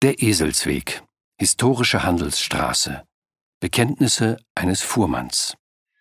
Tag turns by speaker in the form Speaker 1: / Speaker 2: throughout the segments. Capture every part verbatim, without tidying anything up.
Speaker 1: Der Eselsweg, historische Handelsstraße, Bekenntnisse eines Fuhrmanns.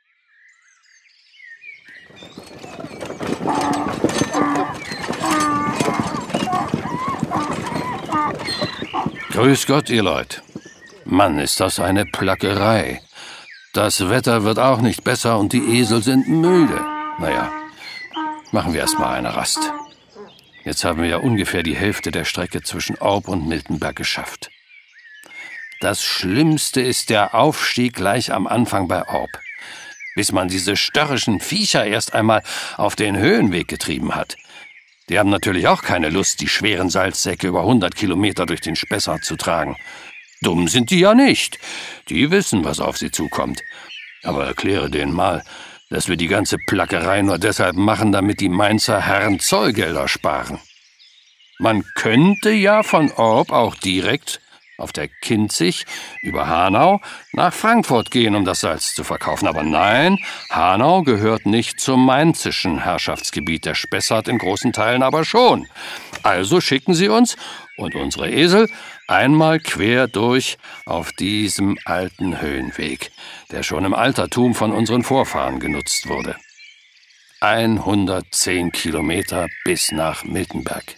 Speaker 1: Grüß Gott, ihr Leut. Mann, ist das eine Plackerei. Das Wetter wird auch nicht besser und die Esel sind müde. Naja, machen wir erst mal eine Rast. Jetzt haben wir ja ungefähr die Hälfte der Strecke zwischen Orb und Miltenberg geschafft. Das Schlimmste ist der Aufstieg gleich am Anfang bei Orb. Bis man diese störrischen Viecher erst einmal auf den Höhenweg getrieben hat. Die haben natürlich auch keine Lust, die schweren Salzsäcke über hundert Kilometer durch den Spessart zu tragen. Dumm sind die ja nicht. Die wissen, was auf sie zukommt. Aber erkläre denen mal, dass wir die ganze Plackerei nur deshalb machen, damit die Mainzer Herren Zollgelder sparen. Man könnte ja von Orb auch direkt auf der Kinzig über Hanau nach Frankfurt gehen, um das Salz zu verkaufen. Aber nein, Hanau gehört nicht zum mainzischen Herrschaftsgebiet, der Spessart in großen Teilen aber schon. Also schicken sie uns und unsere Esel einmal quer durch auf diesem alten Höhenweg, der schon im Altertum von unseren Vorfahren genutzt wurde. hundertzehn Kilometer bis nach Miltenberg.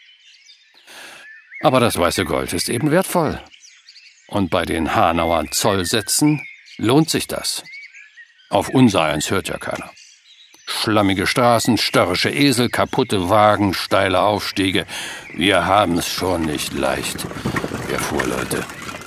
Speaker 1: Aber das weiße Gold ist eben wertvoll. Und bei den Hanauer Zollsätzen lohnt sich das. Auf unsereins hört ja keiner. Schlammige Straßen, störrische Esel, kaputte Wagen, steile Aufstiege. Wir haben es schon nicht leicht, wir Fuhrleute.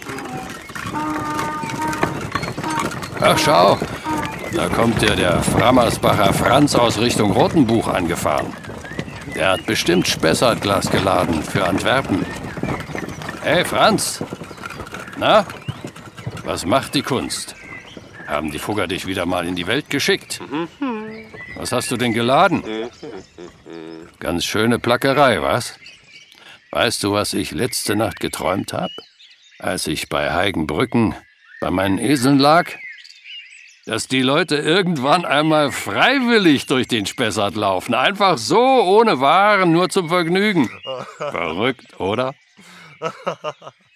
Speaker 1: Ach, schau, da kommt ja der Frammersbacher Franz aus Richtung Rotenbuch angefahren. Der hat bestimmt Spessartglas geladen für Antwerpen. Hey, Franz! Na, was macht die Kunst? Haben die Fugger dich wieder mal in die Welt geschickt? Was hast du denn geladen? Ganz schöne Plackerei, was? Weißt du, was ich letzte Nacht geträumt habe, als ich bei Heigenbrücken bei meinen Eseln lag? Dass die Leute irgendwann einmal freiwillig durch den Spessart laufen. Einfach so, ohne Waren, nur zum Vergnügen. Verrückt, oder?